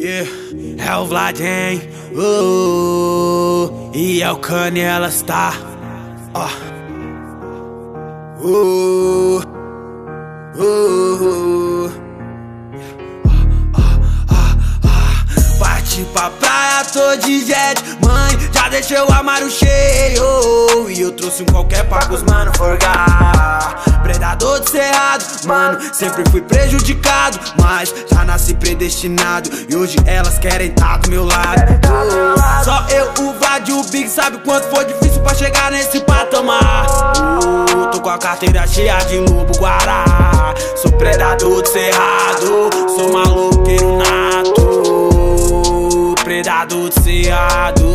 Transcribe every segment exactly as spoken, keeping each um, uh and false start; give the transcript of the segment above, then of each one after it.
Yeah, é o Vlad, hein? Uh, e é o Canela Star. Ó. Uh, uh, uh. Parti pra praia, tô de jet. Mãe, já deixei o armário cheio. E eu trouxe um qualquer pra os mano forgar. Predador de cerrado, mano, sempre fui prejudicado, mas já nasci predestinado. E hoje elas querem tá do meu lado. uh, Só eu, o Vlad e o Big sabe quanto foi difícil pra chegar nesse patamar. uh, Tô com a carteira cheia de lobo guará. Sou predador de cerrado, sou maloqueiro nato. Predador de cerrado.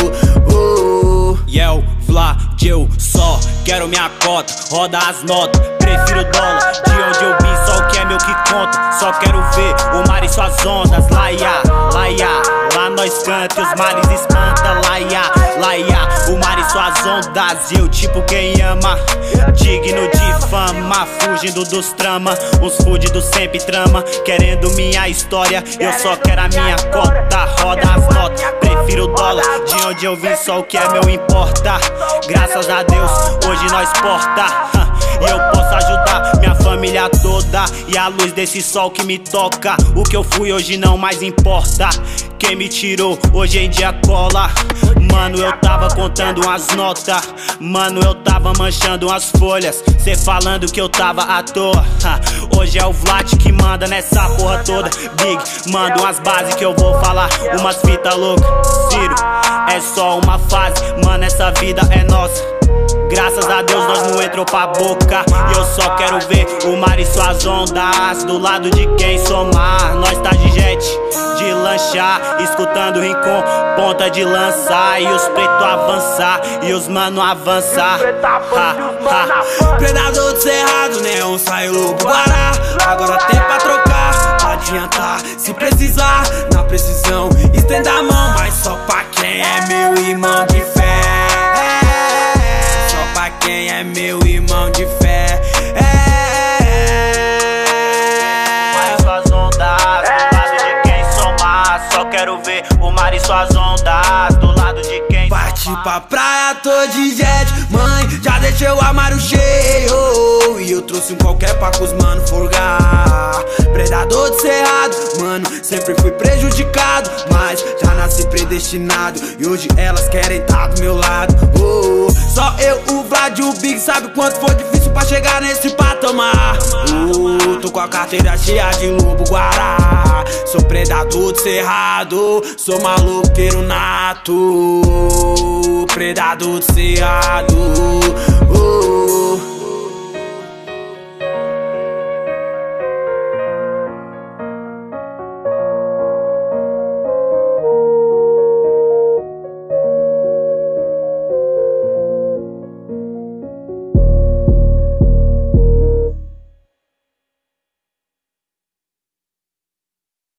uh. E é o Vlad, eu só quero minha cota, roda as notas, prefiro dólar. De onde eu vim, só o que é meu que conta. Só quero ver o mar e suas ondas. Laia, laia, lá nós canta e os mares espanta. Laia, laia, o mar e suas ondas. Eu tipo quem ama, digno de fama, fugindo dos trama. Uns fudidos sempre trama, querendo minha história. Eu só quero a minha cota, roda as notas, prefiro dólar. De onde eu vim, só o que é meu importa. Graças a Deus, hoje nós porta. E eu posso ajudar minha família toda. E a luz desse sol que me toca. O que eu fui hoje não mais importa. Quem me tirou hoje em dia cola. Mano, eu tava contando umas notas. Mano, eu tava manchando umas folhas. Cê falando que eu tava à toa. Hoje é o Vlad que manda nessa porra toda. Big, manda umas bases que eu vou falar. Umas fita louca, Ciro, é só uma fase. Mano, essa vida é nossa. Graças a Deus nós não entrou pra boca. E eu só quero ver o mar e suas ondas. Do lado de quem somar. Nós tá de jet, de lanchar, escutando rincon, ponta de lança. E os pretos avançar, e os mano avançar. ha, ha. Predador de cerrado, neon sai lobo guará. Agora tem pra trocar, não adianta se precisar. Na precisão, estenda a mão, mas só pra quem é meu irmão de fé. Quem é meu irmão de fé. É. Mar e suas ondas, do lado de quem somar. Só quero ver o mar e suas ondas, do lado de quem Parti somar. Pra praia, tô de jet. Mãe, já deixei o armário cheio. E eu trouxe um qualquer pra os mano forgar. Predador de cerrado, mano, sempre fui prejudicado, mas já nasci predestinado. E hoje elas querem tá do meu lado. oh. Só eu, o Vlad e o Big sabe quanto foi difícil pra chegar nesse patamar. uh, Tô com a carteira cheia de lobo guará. Sou predador de cerrado, sou maloqueiro nato. Predador de cerrado. uh.